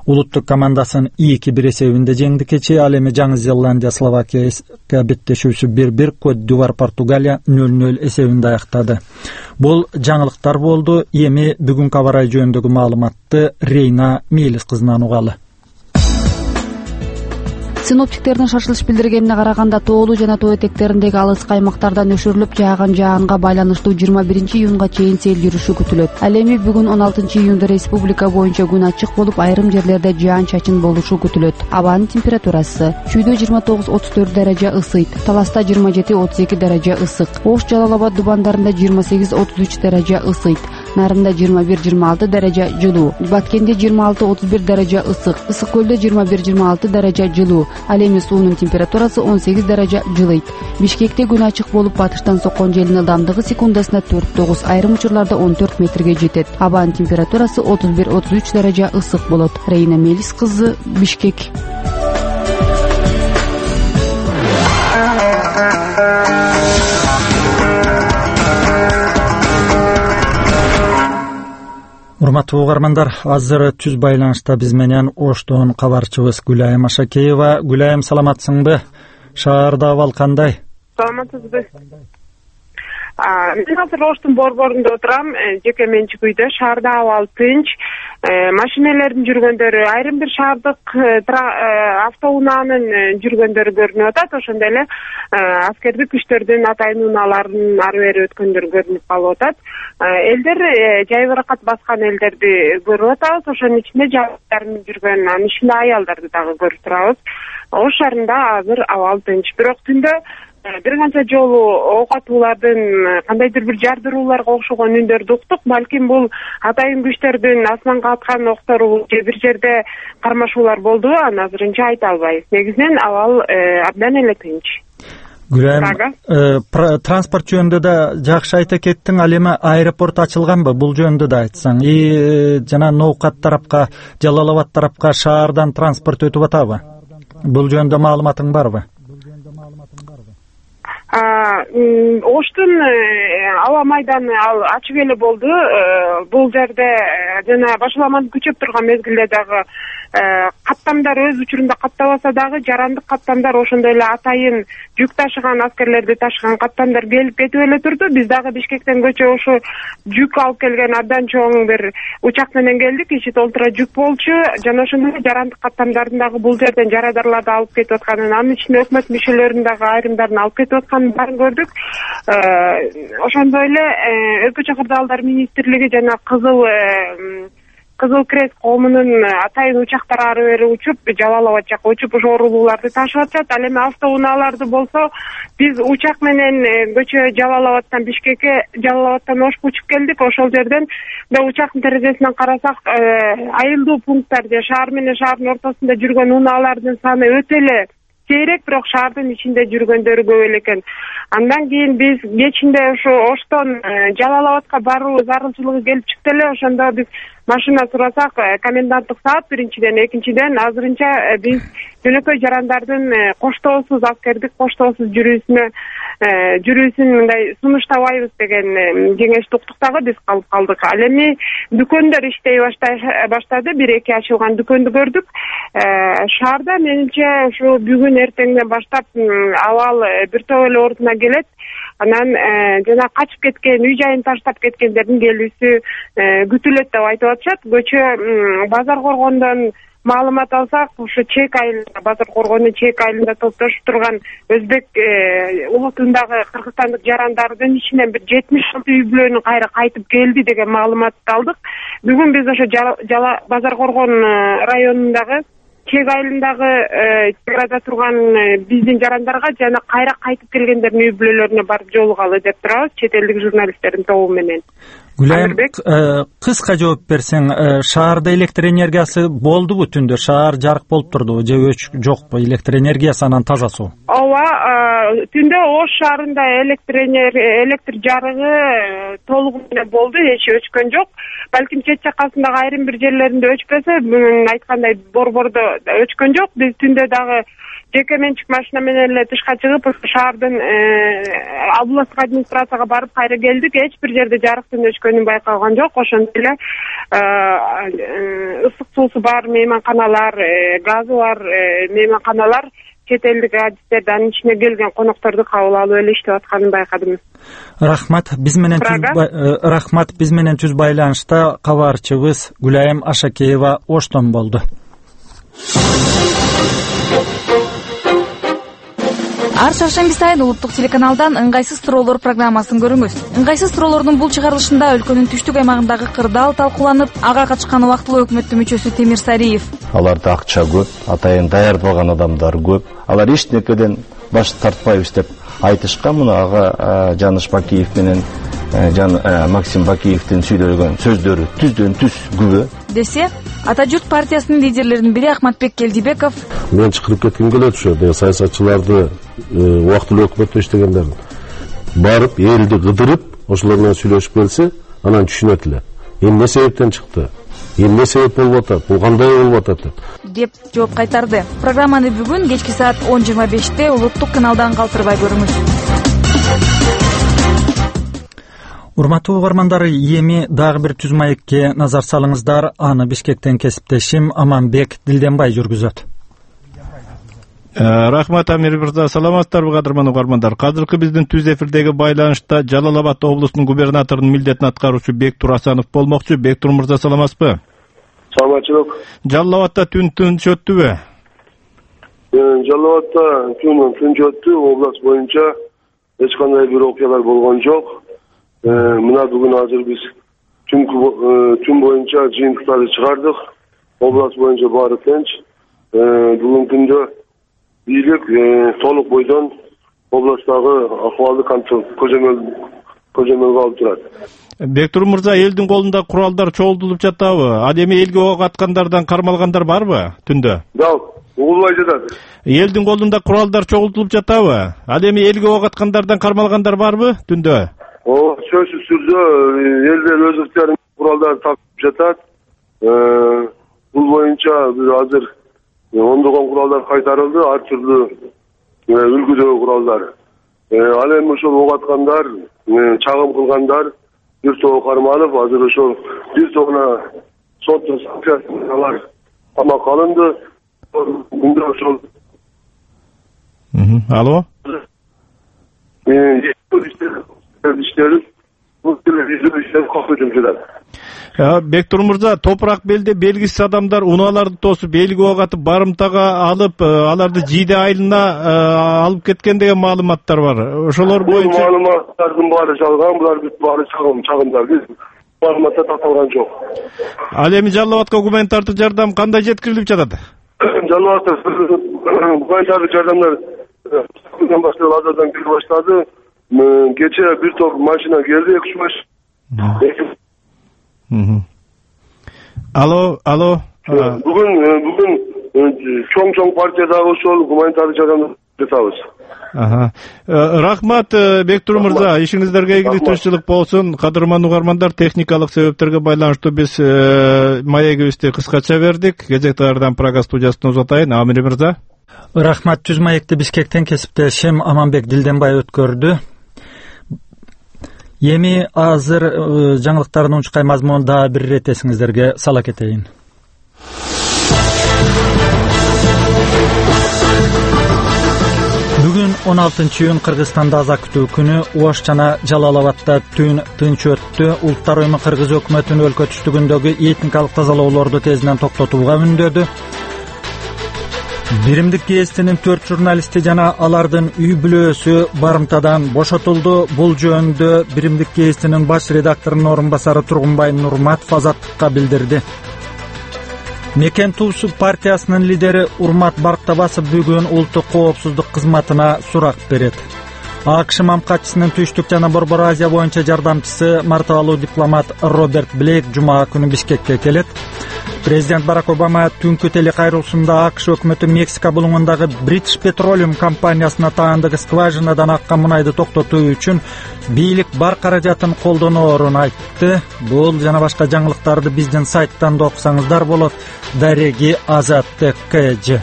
улуттук командасын 2-1 эсебинде жеңди кечээ. Ал эми Жаңы Зеландия Словакияга беттешүүсү 1-1, Кот д'Ивуар Португалия 0-0 эсебинде аяктады. Бул жаңылыктар болду. Эми бүгүнкү аба ырайы жөнүндөгү маалыматты Рейна Мелис кызынан угалы. Синоптиктердин шашылыш билдиргенине караганда тоолуу жана тоо этектериндеги алыскы аймактарда нөшөрлүп жааган жаанга байланыштуу 21 июнга чейин сел жүрүшү күтүлөт. Ал эми бүгүн 16 июнда республика боюнча күн ачык болуп, айрым жерлерде жаан-чачын болушу күтүлөт. Абанын температурасы: Чүйдө 29-34 даража ысыйт, Таласта 27-32 даража ысык, Ош, Жалал Абад дубандарында 28-33 даража ысыйт, Нарында 21-26 даража жылуу, Баткенде 26-31 даража ысык, Ысык көлдө 21-26 даража жылуу. Ал эми суунун температурасы 18 даража жылыйт. Бишкекте күн ачык болуп, батыштан соккон желдин ылдамдыгы секундасына 4-9, айрым учурларда 14 метрге жетет. Абанын температурасы 31-33 даража ысык болот. Рейна Мелис кызы, Бишкек. Урматтуу угармандар, азыр түз байланышта биз менен Оштон кабарчыбыз Гүлайым Ашакеева. Гүлайым, саламатсыңбы? Шаарда абал кандай? Саламатсызбы. Мен азыр Оштун борборунда отурам, жеке менчик үйдө. Шаарда абал тынч, машиналердин жүргөндөрү, айрым бир шаардык автоунаанын жүргөндөрү көрүнүп атат. Ошондой эле аскердик күчтөрдүн атайын унааларынын ары бери өткөндөрү көрүнүп калып атат. Элдер жай баракат баскан элдерди көрүп атабыз. Ошонун ичинде жаштардын жүргөн, анын ичинде аялдарды дагы көрүп турабыз. Ош шаарында азыр абал тынч. Бирок түндө бир канча жолу ок атуулардын, кандайдыр бир жардырууларга окшогон үндөрдү уктук. Балким бул атайын күчтөрдүн асманга аткан октору же бир жерде кармашуулар болдубу, аны азырынча айта албайбыз. Негизинен абал абдан эле тынч. Гүлайым, транспорт жөнүндө да жакшы айта кеттиң. Ал эми аэропорт ачылганбы? Бул жөнүндө да айтсаң. Жана Ноокат тарапка, Жалал Абад тарапка шаардан транспорт өтүп атабы? Бул жөнүндө маалыматың барбы? Оштун аба майданы ал ачык эле болду. Бул жерде жана башаламанын күчөп турган мезгилде дагы каттамдар өз учурунда каттабаса дагы жарандык каттамдар, ошондой эле атайын жүк ташыган, аскерлерди ташыган каттамдар келип кетип эле турду. Биз дагы Бишкектен көчө ошо жүк алып келген абдан чоң бир учак менен келдик. Ичи толтура жүк болчу. Жана ошондой эле жарандык каттамдардын дагы бул жерден жарадарларды алып кетип атканын, анын ичинде өкмөт мишелеринин дагы айрымдарын алып кетип атканын баарын көрдүк. Ошондой эле өлкө чакырды абалдар министрлиги жана Кызыл Крест коомунун атайын учактары ары бери учуп, Жалал Абад жакка учуп, ошо оорулууларды ташып атышат. Ал эми автоунааларды болсо, биз учак менен көчө Жалал Абадтан Бишкекке, Жалал Абадтан Ошко учуп келдик. Ошол жерден да учактын терезесинен карасак, айылдуу пункттар же шаар менен шаардын ортосунда жүргөн унаалардын саны өтө эле сейрек, бирок шаардын ичинде жүргөндөрү көп эле экен. Андан кийин биз кечинде ошо Оштон Жалал Абадка баруу зарылчылыгы келип чыкты эле. Ошондо биз машина сурасак, коменданттык саат биринчиден, экинчиден азырынча биз жөнөкөй жарандардын коштоосуз, аскердик коштоосуз жүрүүсүн мындай сунуштабайбыз деген кеңешти уктук дагы биз калып калдык. Ал эми дүкөндөр иштей баштады, 1-2 ачылган дүкөндү көрдүк. Шаарда менимче ушу бүгүн эртеңден баштап абал бир топ эле ордуна келет. Анан жана качып кеткен, үй жайын таштап кеткендердин келүүсү күтүлөт деп айтып атышат. Көчө Базар Коргондон маалымат алсак, ушу Чек айылында, Базар Коргондун Чек айылында топтошуп турган өзбек улутундагы кыргызстандык жарандардын ичинен бир 76 үй бүлөнүн кайра кайтып келди деген маалыматты алдык. Бүгүн биз ошо Базар Коргон районундагы Чек айылындагы чегарада турган биздин жарандарга жана кайра кайтып келгендердин үй бүлөлөрүнө барып жолугалы деп турабыз, чет элдик журналисттердин тобу менен. Гүлайым, кыска жооп берсең, шаарда электр энергиясы болдубу түндө? Шаар жарык болуп турдубу же жокпу электр энергиясы, анан таза суу? Ооба, түндө Ош шаарында электр жарыгы толугу менен болду, эч өчкөн жок. Балким чет жакасындагы айрым бир жерлеринде өчпөсө, бүгүн айткандай борбордо өчкөн жок. Биз түндө дагы жеке менчик машина менен эле тышка чыгып, шаардын областтык администрацияга барып кайра келдик. Эч бир жерде жарыктын өчкөн өскөнүн байкалган жок. Ошентип эле ысык суусу бар мейманканалар, газы бар мейманканалар чет элдик адистерди анын ичине келген конокторду кабыл алып эле иштеп атканын байкадым. Рахмат. Биз менен түз байланышта кабарчыбыз Гүлайым Ашакеева Оштон болду. Ар шаршемби сайын улуттук телеканалдан ыңгайсыз суроолор программасын көрүңүз. Ыңгайсыз суроолордун бул чыгарылышында өлкөнүн түштүк аймагындагы кырдаал талкууланып, ага катышкан убактылуу өкмөттүн мүчөсү Темир Сариев. Аларда акча көп, атайын даярдалган адамдар көп. Алар эч нерседен баш тартпайбыз деп айтышкан. Муну ага Жаныш Бакиев менен Максим Бакиевдин сүйлөгөн сөздөрү түздөн түз күбө. Десе, Ата журт партиясынын лидерлеринин бири Акматбек Келдибеков мен чыгырып кетким келет ошо саясатчыларды убактылуу өкмөттө иштегендерин барып элди кыдырып ошолор менен сүйлөшүп келсе, анан түшүнөт эле. Эмне себептен чыкты? Эмне себеп болуп атат? Бул кандай болуп атат деп жооп кайтарды. Программаны бүгүн кечки саат 10:25 улуттук каналдан калтырбай көрүңүз. Урматтуу угармандар, эми дагы бир түз маекке назар салыңыздар. Аны Бишкектен кесиптешим Аманбек Дилденбай жүргүзөт. Рахмат Амир мырза, саламатсыздарбы кадырман угармандар. Азыркы биздин түз эфирдеги байланышта Жалал Абад облусунун губернаторунун милдетин аткаруучу Бектур Асанов болмокчу. Бектур мырза, саламатсызбы? Саламатчылык. Жалал Абадта түн тыныч өттүбү? Жалал Абадта тыныч өттү. Област боюнча эч кандай бир окуялар болгон жок. Мына бүгүн азыр биз түн боюнча жыйынтыктарды чыгардык. Област боюнча баары тынч. Бүгүнкү күндө бийлик толук бойдон областтагы акыбалды көзөмөлгө алып турат. Бектур мырза, элдин колунда куралдар чогултулуп жатабы? Ал эми элге ок аткандардан кармалгандар барбы түндө? Да, угулбай жатат. Элдин колунда куралдар чогултулуп жатабы? Ал эми элге ок аткандардан кармалгандар барбы түндө? Сөзсүз түрдө элдер өздөрүнүн куралдарын тартып жатат. Бул боюнча азыр ондогон куралдар кайтарылды, ар түрдүү үлгүдөгү куралдар. Ал эми ошол ок аткандар, чагым кылгандар бир топ кармалып, азыр ошол бир тобуна соттун санкциясынан камакка алынды. Күндө ошол Алло? Бектур мырза, топурак белде белгисиз адамдар унааларды тосуп элге ок атып барымтага алып, аларды жийде айылына алып кеткен деген маалыматтар бар. Ошолор боюнча маалыматтардын баары жалган, булар бүт баары чагымдар. Маалыматта таталган жок. Ал эми Жалал Абадка гуманитардык жардам кандай жеткирилип жатат? Жалал Абадка гуманитардык жардамдар башталып азырдан келе баштады. Geçe bir top maşina geldi, 2 maş. Alo. Bugün çoğ partiyadagi ошол гуманитардык жардам жасабыз. Рахмат Бектур мырза, ишиңиздерге ийгилик тынччылык болсун. Кадырман угармандар, техникалык себептерге байланыштуу биз маегибизди кыскача бердик. Кезектеардан Прага студиясынан узатайын. Амир мырза. Рахмат, түз маекти Бишкектен кесиптешим Аманбек Дилденбай өткөрдү. Эми азыр жаңылыктардын унчукай мазмунун дагы бир ирет эсиңиздерге сала кетейин. Бүгүн 16-июнь Кыргызстанда аза күтүү күнү. Ош жана Жалал Абадта түн тынч өттү. Улуттар уюму Кыргыз өкмөтүн өлкө түштүгүндөгү этникалык тазалоолорду тезинен токтотууга үндөдү. Биримдик гезитинин 4 журналисти жана алардын үй бүлөөсү барымтадан бошотулду. Бул жөнүндө Биримдик гезитинин баш редакторунун орун басары Тургунбай Нурматов Азаттыкка билдирди. Мекен Туусу партиясынын лидери Урмат Барктабасов бүгүн улуттук коопсуздук кызматына сурак берет. АКШ мамкатчысынын Түштүк жана Борбор Азия боюнча жардамчысы мартабалуу дипломат Роберт Блейк жума күнү Бишкекке келет. Президент Барак Обама түнкү телекайрылышында АКШ өкмөтү Мексика булуңундагы British Petroleum компаниясына таандык скважинадан аккан мунайды токтотуу үчүн бийлик бар каражатын колдоноорун айтты. Бул жана башка жаңылыктарды биздин сайттан да окусаңыздар болот. Дареги Азаттык КЖ.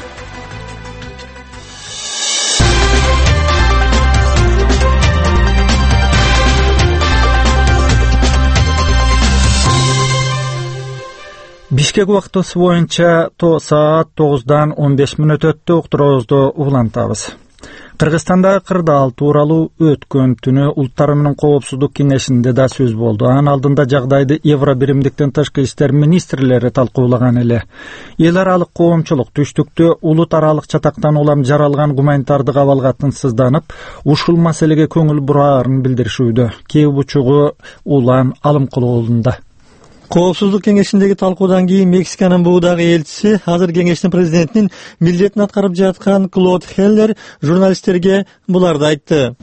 Бишкек убактысы боюнча саат 9:15 өттү. Уктуруубузду улантабыз. Кыргызстандагы кырдаал тууралуу өткөн түнү Улуттар менен Коопсуздук кеңешинде да сөз болду. Анын алдында жагдайды Евро биримдиктин тышкы иштер министрлери талкуулаган эле. Эл аралык коомчулук түштүктө улут аралык чатактан улам жаралган гуманитардык абалга тынчсызданып, ушул маселеге көңүл бураарын билдиришүүдө. Кээ бучугу улан алымкулуулунда. Коопсуздук кеңешиндеги талкуудан кийин Мексиканын буудагы элчиси, азыр кеңештин президентинин милдетин аткарып жаткан Клод Хеллер журналисттерге буларды айтты.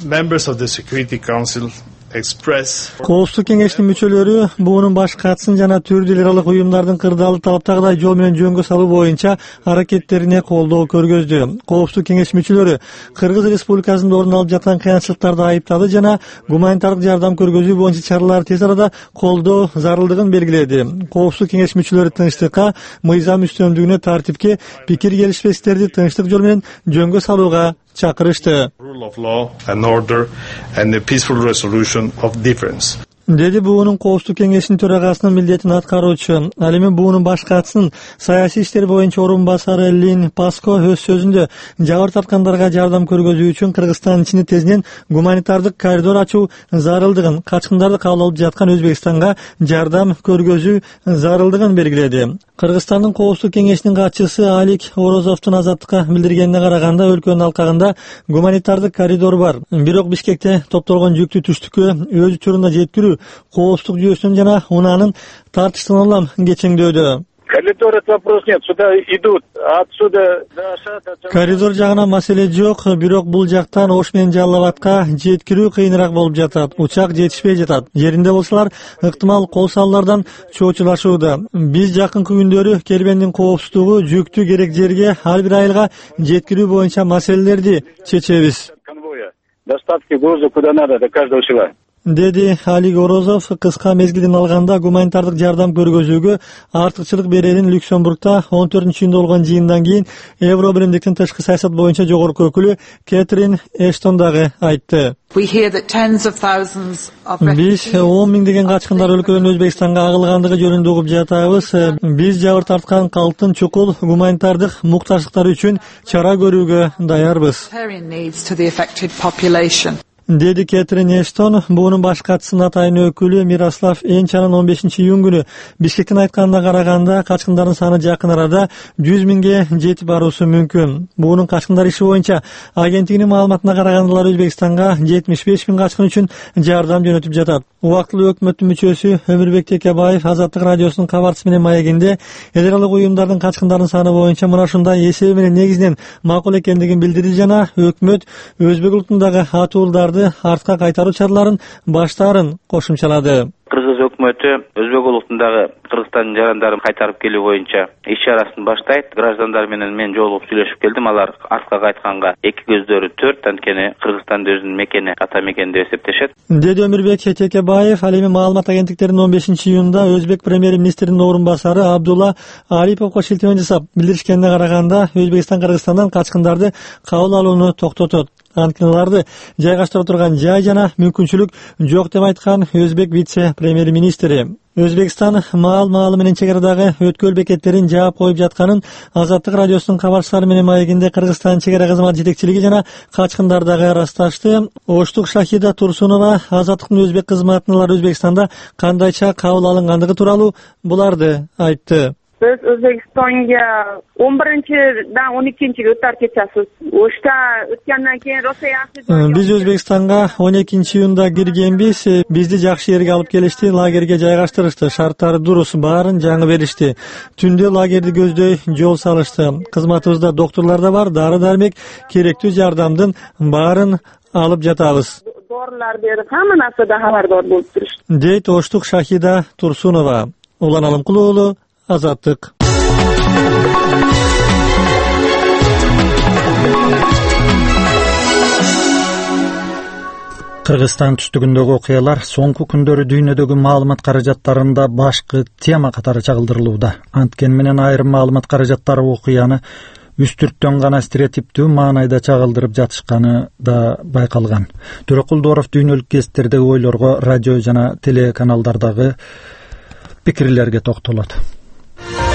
Коопсуздук кеңешинин мүчөлөрү буунун баш катысын жана түрдүү эл аралык уюмдардын кырдаалды талаптагыдай жол менен жөнгө салуу боюнча аракеттерине колдоо көргөздү. Коопсуздук кеңеш мүчөлөрү Кыргыз Республикасында орун алып жаткан кыянчылыктарды айыптады жана гуманитардык жардам көргөзүү боюнча чаралар тез арада колдоо зарылдыгын белгиледи. Коопсуздук кеңеш мүчөлөрү тынчтыкка, мыйзам үстөмдүгүнө, тартипке, пикир келишпестиктерди тынчтык жол менен жөнгө салууга чакырышты. Деди буунун Коопсуздук кеңешинин төрагасынын милдетин аткаруучу. Ал эми буунун баш катысынын саясий иштер боюнча орун басары Лин Паско өз сөзүндө жабыр тарткандарга жардам көргөзүү үчүн Кыргызстан ичинде тезинен гуманитардык коридор ачуу зарылдыгын, качкындарды кабыл алып жаткан Өзбекстанга жардам көргөзүү зарылдыгын белгиледи. Кыргызстандын Коопсуздук кеңешинин катчысы Алик Орозовдун Азаттыкка билдиргенине караганда, өлкөнүн алкагында гуманитардык коридор бар. Бирок Бишкекте топтолгон жүктү түштүккө өз учурунда жеткирүү коопсуздук жүйөсүнүн жана унаанын тартыштан улам кечеңдөөдө. Коридор — это вопрос нет, сюда идут, отсюда до Ашата. Коридор жагына маселе жок, бирок бул жактан Ош менен Жалал Абадка жеткирүү кыйыныраак болуп жатат. Учак жетишпей жатат. Жеринде болсалар, ыктымал кол салуулардан чоочулашууда. Биз жакынкы күндөрү кербендин коопсуздугу жүктү керек жерге ар бир айылга жеткирүү боюнча маселелерди чечебиз. Конвоя. Доставки груза куда надо, до каждого села. Деди Алик Орозов. Кыска мезгилден алганда гуманитардык жардам көргөзүүгө артыкчылык берерин Люксембургда 14-июнда болгон жыйындан кийин Евро биримдиктин тышкы саясат боюнча жогорку өкүлү Кэтрин Эштон дагы айтты. Биз 10 миңдеген качкындар өлкөдөн Өзбекстанга агылгандыгы жөнүндө угуп жатабыз. Биз жабыр тарткан калктын чукул гуманитардык муктаждыктары үчүн чара көрүүгө даярбыз. Деди Кэтрин Эштон. Буунун баш катысынын атайын өкүлү Мирослав Энчанын 15-июнь күнү Бишкектин айтканына караганда, качкындардын саны жакын арада 100 миңге жетип баруусу мүмкүн. Буунун качкындар иши боюнча агенттигинин маалыматына караганда, Өзбекстанга 75 миң качкын үчүн жардам жөнөтүп жатат. Убактылуу өкмөттүн мүчөсү Өмүрбек Текебаев Азаттык радиосунун кабарчысы менен маегинде эл аралык уюмдардын качкындардын саны боюнча мына ушундай эсеби менен негизинен макул экендигин билдирди жана өкмөт өзбек улутундагы атуулдарды артка кайтаруу чараларын баштаарын кошумчалады. Кыргыз өкмөтү өзбек улутундагы Кыргызстандын жарандарын кайтарып келүү боюнча иш чарасын баштайт. Граждандар менен мен жолугуп сүйлөшүп келдим. Алар артка кайтканга эки көздөрү төрт, анткени Кыргызстан өзүнүн мекени, ата мекени деп эсептешет. Деди Өмүрбек Текебаев. Ал эми маалымат агенттиктеринин 15-июнда өзбек премьер-министринин орун басары Абдулла Алиповго шилтеме жасап билдиришкенине караганда, Өзбекстан Кыргызстандан качкындарды кабыл алууну токтотот. Анткени аларды жайгаштыра турган жай жана мүмкүнчүлүк жок деп айткан өзбек вице-премьер-министри. Өзбекстан маал менен чек арадагы өткөл бекеттерин жаап коюп жатканын Азаттык радиосунун кабарчылары менен маегинде Кыргызстан чек ара кызматы жетекчилиги жана качкындар дагы ырасташты. Оштук Шахида Турсунова Азаттыктын өзбек кызматынан алар Өзбекстанда кандайча кабыл алынгандыгы тууралуу буларды айтты. Biz O'zbekistonga 11-dan 12-ga o'tar kechasiz. O'shda o'tgandan keyin Rossiya Biz O'zbekistonga 12-iyunda kirgenbiz. Bizni жакшы жерге алып келишти, лагерге жайгаштырышты. Шарттары дурус, баарын жаңы беришти. Түндө лагерди көздөй жол салышты. Кызматыбызда доктурлар да бар, дары-дармек, керектүү жардамдын баарын алып жатабыз. Dorilar berip, hamma narsadan xabardor bo'lib turishdi. Дейт Оштук Шахида Турсунова. Улан Алымкулуу, Азаттык. Кыргызстан түштүгүндөгү окуялар соңку күндөрү дүйнөдөгү маалымат каражаттарында башкы тема катары чагылдырылууда. Анткени менен айрым маалымат каражаттары окуяны үстүрттөн гана стереотиптүү маанайда чагылдырып жатышканы да байкалган. Төрөкул Дооров дүйнөлүк гезиттердеги ойлорго, радио жана телеканалдардагы пикирлерге токтолот.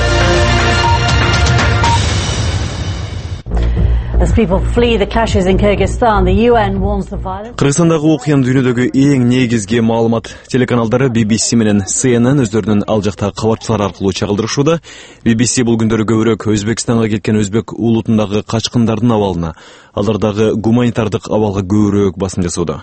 Кыргызстандагы окуянын дүйнөдөгү эң негизги маалымат телеканалдары BBC менен CNN өздөрүнүн ал жактагы кабарчылары аркылуу чагылдырышууда. BBC бул күндөрү көбүрөөк Өзбекстанга кеткен өзбек улутундагы качкындардын абалына, алардагы гуманитардык абалга көбүрөөк басым жасоодо.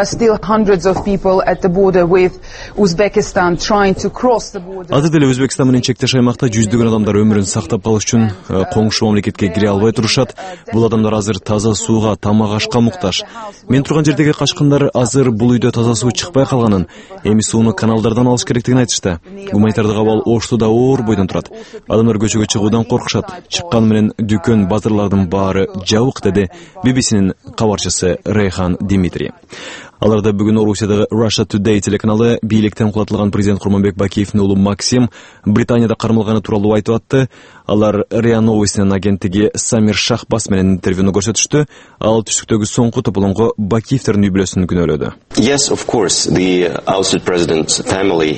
Азыр деле Өзбекстан менен чектеш аймакта жүздөгөн адамдар өмүрүн сактап калыш үчүн коңшу мамлекетке кире албай турушат. Бул адамдар азыр таза сууга, тамак ашка муктаж. Мен турган жердеги качкындар азыр бул үйдө таза суу чыкпай калганын, эми сууну каналдардан алыш керектигин айтышты. Гуманитардык абал Оштуда оор бойдон турат. Адамдар көчөгө чыгуудан коркушат. Чыккан менен дүкөн, базарлардын баары жабык, деди BBC'нин кабарчысы Рейхан Димитрий. Аларда бүгүн Орусиядагы Russia Today телеканалы бийликтен кулатылган президент Курманбек Бакиевдин уулу Максим Британияда кармалганы тууралуу айтып атты. Алар РИА Новостинин агенттиги Самир Шахбас менен интервьюну көрсөтүштү. Ал түштүктөгү соңку тополоңго Бакиевдердин үй бүлөсүн күнөөлөдү. Yes, of course, the ousted president's family,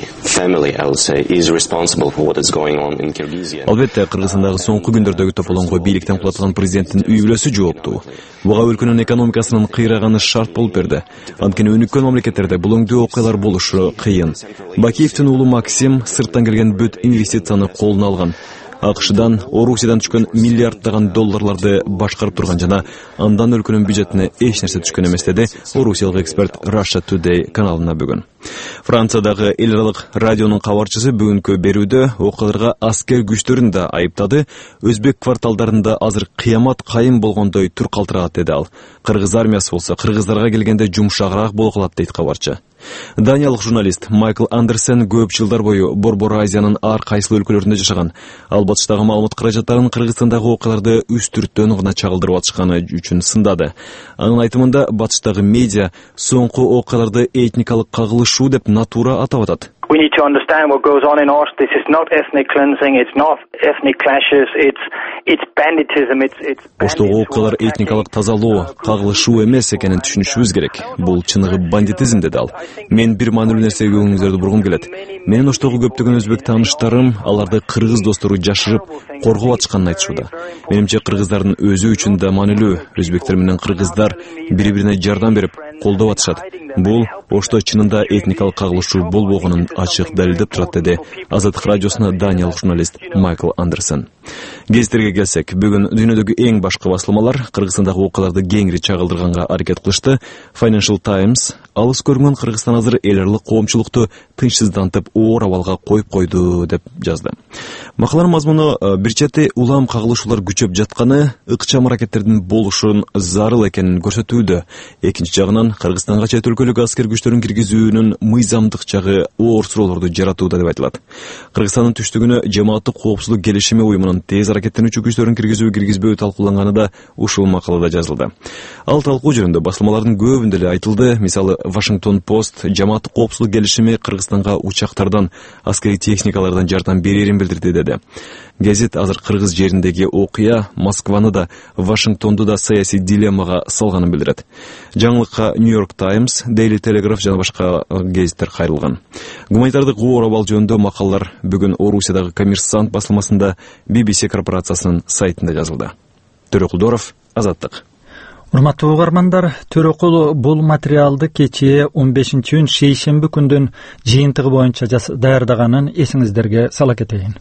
I would say, is responsible for what is going on in Kyrgyzstan. Албетте, Кыргызстандагы соңку күндөрдөгү тополоңго бийликтен кулатылган президенттин үй бүлөсү жооптуу. Буга өлкөнүн экономикасынын кыйраганы шарт болуп берди. Анткени өнүккөн мамлекеттерде бул өңдүү окуялар болушу кыйын. Бакиевдин уулу Максим сырттан келген бүт инвестицияны колуна алган. АКШдан, Орусиядан түшкөн миллиарддаган долларларды башкарып турган жана андан өлкөнүн бюджетине эч нерсе түшкөн эмес, деди орусиялык эксперт Russia Today каналына бүгүн. Франциядагы эл аралык радионун кабарчысы бүгүнкү берүүдө окуяларга аскер күчтөрүн да айыптады. Өзбек кварталдарында азыр кыямат кайым болгондой тур калтырагат, деди ал. Кыргыз армиясы болсо кыргыздарга келгенде жумшагыраак боло калат, дейт кабарчы. Даниялык журналист Майкл Андерсен көп жылдар бою Борбор Азиянын ар кайсыл өлкөлөрүндө жашаган. Ал батыштагы маалымат каражаттарын Кыргызстандагы окуяларды үстүрттөн гана чагылдырып атышканы үчүн сындады. Анын айтымында батыштагы медиа соңку окуяларды этникалык кагылышуу деп натура атап атат. We need to understand what goes on in Osh. This is not ethnic cleansing, it's not ethnic clashes, it's banditism, it's Оштогу окуялар этникалык тазалоо, кагылышуу эмес экенин түшүнүшүбүз керек. Бул чыныгы бандитизм, деди ал. Мен бир маанилүү нерсеге көңүлүңүздөрдү бургум келет. Менин Оштогу көптөгөн өзбек тааныштарым аларды кыргыз достору жашырып, коргоп атышканын айтышууда. Менимче кыргыздардын өзү үчүн да маанилүү. Өзбектер менен кыргыздар бири-бирине жардам берип, колдоп атышат. Бул Ошто чынында этникалык кагылышуу болбогонун ачык далилдеп турат, деди Азаттык радиосуна даниялык журналист Майкл Андерсен. Гезиттерге келсек, бүгүн дүйнөдөгү эң башкы басылмалар Кыргызстандагы окуяларды кеңири чагылдырганга аракет кылышты. Financial Times алыс көргөн Кыргызстан азыр эл аралык коомчулукту тынчсыздантып, оор абалга коюп койду деп жазды. Макаланын мазмуну бир чети улам кагылышуулар күчөп жатканы, ыкчам аракеттердин болушун зарыл экенин көрсөтүүдө. Экинчи жагынан Кыргызстанга чет өлкөлүк аскер күчтөрүн киргизүүнүн мыйзамдык жагы оор суроолорду жаратууда деп айтылат. Кыргызстандын түштүгүнө жамааттык коопсуздук келишими уюмунун тез аракеттенүүчү күчтөрүн киргизүү-киргизбөө талкууланганы да ушул макалада жазылды. Ал талкуу жөнүндө басылмалардын көбүндө эле айтылды. Мисалы, Washington Post жамааттык коопсуздук келишими Кыргызстанга учактардан, аскери техникалардан жардам берерин билдирди, деди. Гезит азыр кыргыз жериндеги окуя Москваны да, Вашингтонду да саясий дилеммага салганын билдирет. Жаңылыкка New York Times, Daily Telegraph жана башка гезиттер кайрылган. Гуманитардык оор абал жөнүндө макалалар бүгүн Орусиядагы Коммерсант басылмасында BBC корпорациясынын сайтында жазылды. Төрөкулдоров, Азаттык. Урматтуу угармандар, Төрөкул бул материалды кечээ 15-июнь шейшемби күндүн жыйынтыгы боюнча даярдаганын эсиңиздерге сала кетейин.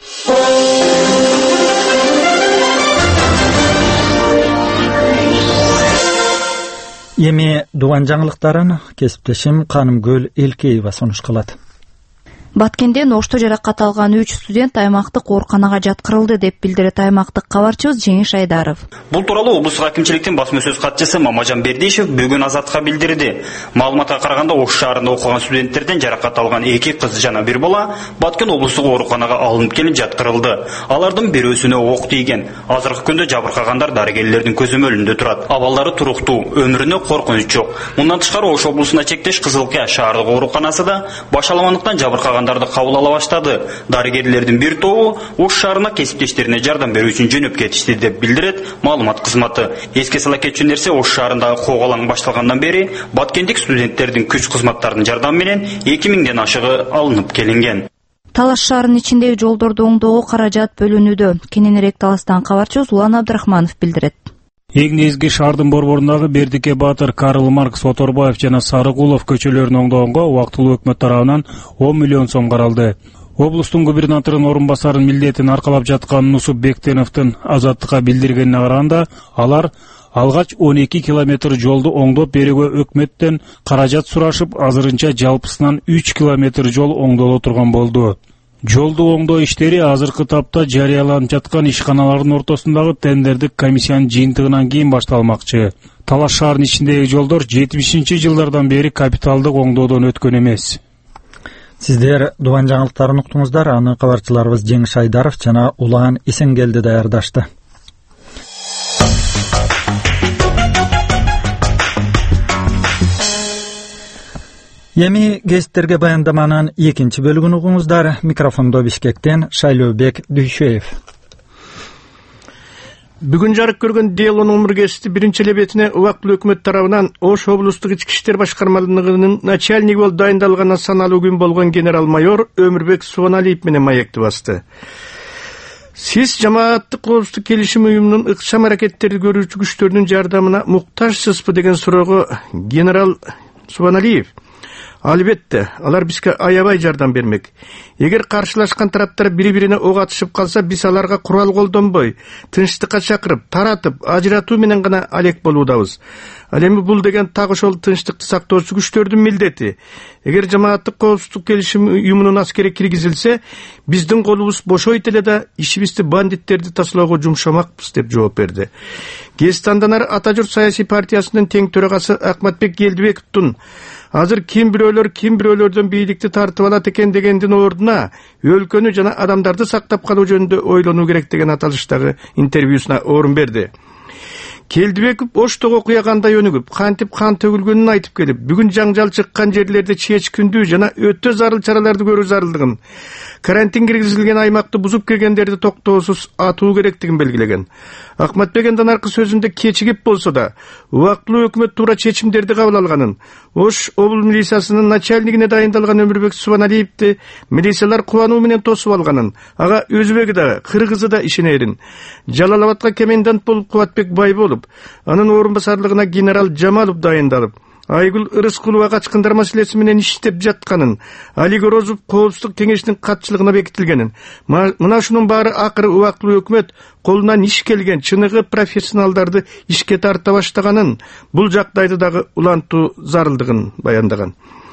Эми дуан жаңылыктарын кесиптешим Канымгөл Элкеева сунуш кылат. Баткенден Ошто жаракат алган 3 студент аймактык ооруканага жаткырылды деп билдирет аймактык кабарчыбыз Жеңиш Айдаров. Бул тууралуу облустук акимчиликтин басма сөз катчысы Мамажан Бердишев бүгүн Азаттыкка билдирди. Маалыматка караганда Ош шаарында окуган студенттерден жаракат алган 2 кыз жана 1 бала Баткен облустук ооруканага алынып келип жаткырылды. Алардын бирөөсүнө ок тийген. Азыркы күндө жабыркагандар дарыгерлердин көзөмөлүндө турат. Абалдары туруктуу, өмүрүнө коркунуч жок. Мындан тышкары Ош облусуна чектеш Кызылкая шаардык ооруканасы да башаламандыктан жабыркагандар кабыл ала баштады. Дарыгерлердин бир тобу Ош шаарына кесиптештерине жардам берүү үчүн жөнөп кетишти деп билдирет маалымат кызматы. Эске сала кетчү нерсе, Ош шаарындагы когалаң башталгандан бери баткендик студенттердин күч кызматтарынын жардамы менен 2000ден ашыгы алынып келинген. Талаш шаарынын ичиндеги жолдорду оңдоого каражат бөлүнүүдө. Кененирээк Таластан кабарчыбыз Улан Абдрахманов билдирет. Эң негизги шаардын борборундагы Бердике Батыр, Карл Маркс, Оторбаев жана Сарыгулов көчөлөрүн оңдогонго убактылуу өкмөт тарабынан 10 миллион сом каралды. Облустун губернаторунун орун басарынын милдетин аркалап жаткан Нусуп Бектеновдун Азаттыкка билдиргенине караганда, алар алгач 12 километр жолду оңдоп берүүгө өкмөттөн каражат сурашып, азырынча жалпысынан 3 километр жол оңдоло турган болду. Жолду оңдоо иштери азыркы тапта жарыяланып жаткан ишканалардын ортосундагы тендердик комиссиянын жыйынтыгынан кийин башталмакчы. Талаш шаарынын ичиндеги жолдор 70-жылдардан бери капиталдык оңдоодон өткөн эмес. Сиздер Дубан жаңылыктарын уктуңуздар. Аны кабарчыларыбыз Жеңиш Айдаров жана Улан Эсенгелди даярдашты. Эми гезиттерге баяндаманын экинчи бөлүгүн угуңуздар. Микрофондо Бишкектен Шайлообек Дүйшөев. Бүгүн жарык көргөн делонун мургести биринчи лебетине убактылуу өкмөт тарабынан Ош облустук ички иштер башкармалыгынын начальниги болуп дайындалган саналуу күн болгон генерал-майор Өмүрбек Субаналиев менен маекти басты. Сиз жамааттык коопсуздук келишим уюмунун ыкчам аракеттерди көрүүчү күчтөрүнүн жардамына муктажсызбы деген суроого генерал Субаналиев: албетте, алар бизге аябай жардам бермек. Эгер каршылашкан тараптар бири-бирине ок атышып калса, биз аларга курал колдонбой, тынчтыкка чакырып, таратып, ажыратуу менен гана алек болуудабыз. Ал эми бул деген так ошол тынчтыкты сактоочу күчтөрдүн милдети. Эгер жамааттык коопсуздук келишим уюмунун аскери киргизилсе, биздин колубуз бошойт эле да ишибизди бандиттерди таслоого жумшамакпыз, деп жооп берди. Кестанданар Ата журт саясий партиясынын тең төрагасы Акматбек Келдибековдун азыр ким бирөөлөрдөн бийликти тартып алат экен дегендин ордуна өлкөнү жана адамдарды сактап калуу жөнүндө ойлонуу керек деген аталыштагы интервьюсуна орун берди. Келдибеков Оштогу окуя кандай өнүгүп, кантип кан төгүлгөнүн айтып келип, бүгүн жаңжал чыккан жерлерде чечкиндүү жана өтө зарыл чараларды көрүү зарылдыгын, карантин киргизилген аймакты бузуп киргендерди токтоосуз атуу керектигин белгилеген. Акматбек андан сөзүндө кечигип болсо да, убактылуу өкмөт туура чечимдерди кабыл алганын, Ош обл милициясынын начальнигине дайындалган Өмүрбек Субаналиевди милициялар кубануу менен тосуп алганын, ага өзбеги да, кыргызы да ишенерин. Жалал-Абадка комендант болуп Кубатбек Байболов, анын орун басарлыгына генерал Жамалов дайындалып, Айгүл Ырыскулова качкындар маселеси менен иштеп жатканын, Али Горозов коопсуздук кеңешинин катчылыгына бекитилгенин, мына ушунун баары акыры убактылуу өкмөт колунан иш келген чыныгы профессионалдарды ишке тарта баштаганын, бул жагдайды дагы улантуу зарылдыгын баяндаган.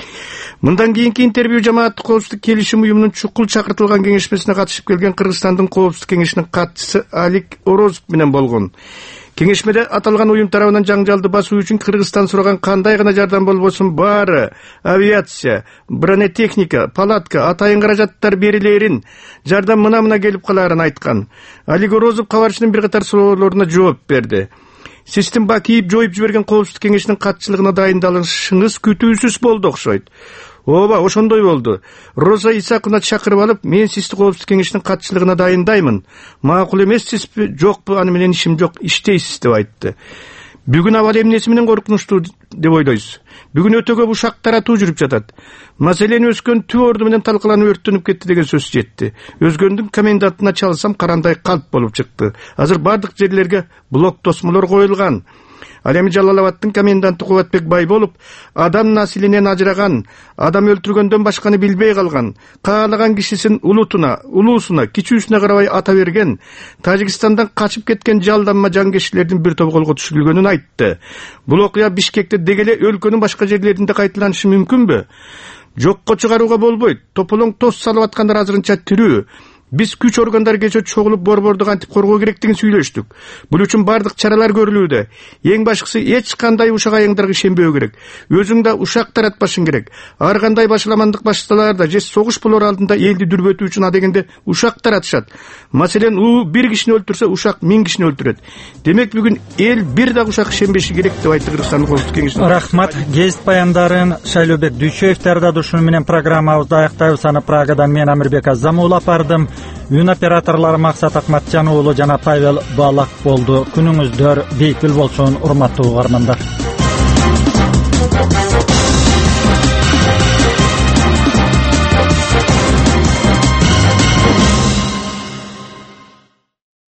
Мындан кийинки интервью жамааттык коопсуздук келишим уюмунун чукул чакыртылган кеңешмесине катышып келген Кыргызстандын коопсуздук кеңешинин катчысы Алик Орозов менен болгон. Кеңешмеде аталган уюм тарабынан жаңжалды басуу үчүн Кыргызстан сураган кандай гана жардам болбосун баары авиация, бронетехника, палатка, атайын каражаттар берилерин, жардам мына келип калаарын айткан. Али Горозов кабарчынын бир катар суроолоруна жооп берди. Систем Бакиев жоюп жиберген коопсуздук кеңешинин катчылыгына дайындалышыңыз күтүүсүз болду окшойт. Ооба, ошондой болду. Роза Исаковна чакырып алып, мен сизди коопсуздук кеңешинин катчылыгына дайындаймын. Макул эмессизби, жокпу, аны менен ишим жок, иштейсиз деп айтты. Бүгүн абал эмнеси менен коркунучтуу деп ойлойсуз? Бүгүн өтө көп ушак таратуу жүрүп жатат. Маселени Өзкөн түп орду менен талкаланып өрттөнүп кетти деген сөз жетти. Өзгөндүн комендантына чалсам карандай калп болуп чыкты. Азыр бардык жерлерге блок тосмолор коюлган. Ал эми Жалал-Абадтын коменданты Кубатбек Байболов адам насилинен ажыраган, адам өлтүргөндөн башканы билбей калган, каалаган кишисин улуусуна, кичүүсүнө карабай ата берген, Тажикстандан качып кеткен жалданма жангерчилердин бир тобу колго түшүрүлгөнүн айтты. Бул окуя Бишкекте дегеле өлкөнүн башка жерлеринде кайталанышы мүмкүнбү? Жокко чыгарууга болбойт. Тополоң тос салып аткандар азырынча тирүү. Биз күч органдар кече чогулуп борборду кантип коргоо керектигин сүйлөштүк. Бул үчүн бардык чаралар көрүлүүдө. Эң башкысы эч кандай ушак айыңдарга ишенбөө керек. Өзүң да ушак таратпашың керек. Ар кандай башаламандык башталарда же согуш болор алдында элди дүрбөтүү үчүн адегенде ушак таратышат. Маселен, бир кишини өлтүрсө ушак 1000 кишини өлтүрөт. Демек бүгүн эл бир да ушак ишенбеши керек деп айтты Кыргызстандын коопсуздук кеңешинин. Рахмат. Гезит баяндарын Шайлообек Дүйшөев даярдады. Ушуну менен программабызды аяктайбыз. Аны Прагадан мен Амирбек Азам улап бардым. Үн операторлары Максат Акматжан уулу жана Павел Балак болду. Күнүңүздөр бейпил болсун, урматтуу угармандар.